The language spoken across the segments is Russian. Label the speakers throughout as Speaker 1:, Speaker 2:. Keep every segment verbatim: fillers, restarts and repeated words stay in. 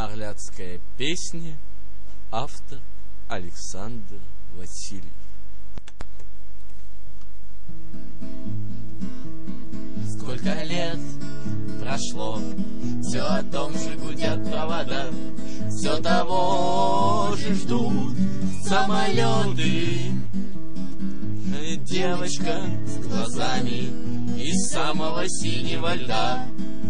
Speaker 1: Орляцкая песня. Автор Александр Васильев.
Speaker 2: Сколько лет прошло, все о том же гудят провода, все того же ждут самолеты. Девочка с глазами из самого синего льда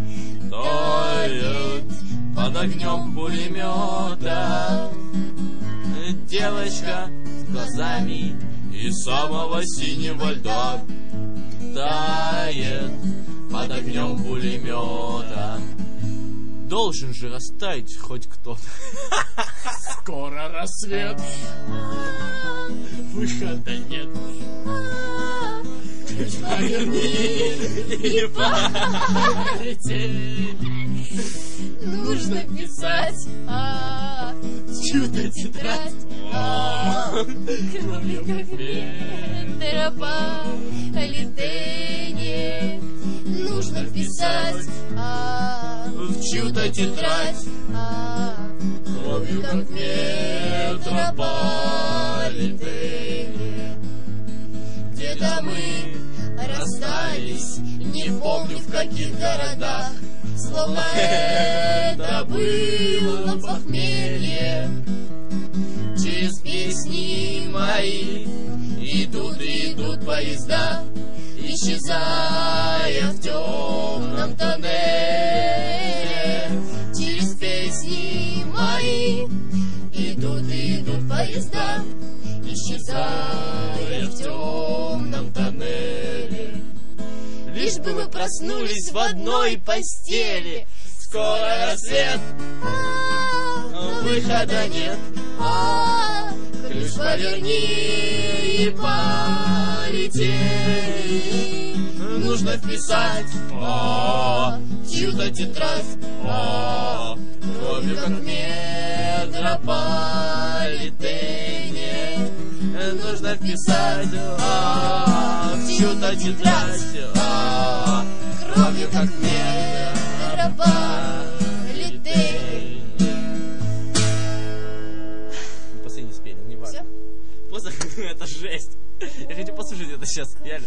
Speaker 2: тает под огнем пулемета. Девочка с глазами из самого синего льда тает под огнем пулемета.
Speaker 1: Должен же растаять хоть кто-то.
Speaker 2: Скоро рассвет, выхода нет. Ключ поверни и полетели. Нужно писать чью-то тетрадь. Кроме как ветра полетели. Нужно писать в чью-то тетрадь. Кровью как ветра полетели. Где-то мы расстались, не помню в каких городах. Словно это было похмелье. Через песни мои идут и идут поезда, исчезая в темном тоннеле. Через песни мои идут и идут поезда, исчезая в темном тоннеле. Лишь бы мы проснулись в одной постели. Скоро рассвет, выхода нет. Ключ поверни и полетели. Нужно вписать чью-то тетрадь. Кровью как метрополитене. Нужно вписать чью-то тетрадь. Кровью как метрополитене.
Speaker 1: Последний спели, не важно. Просто это жесть. Я хочу послушать это сейчас. Реально.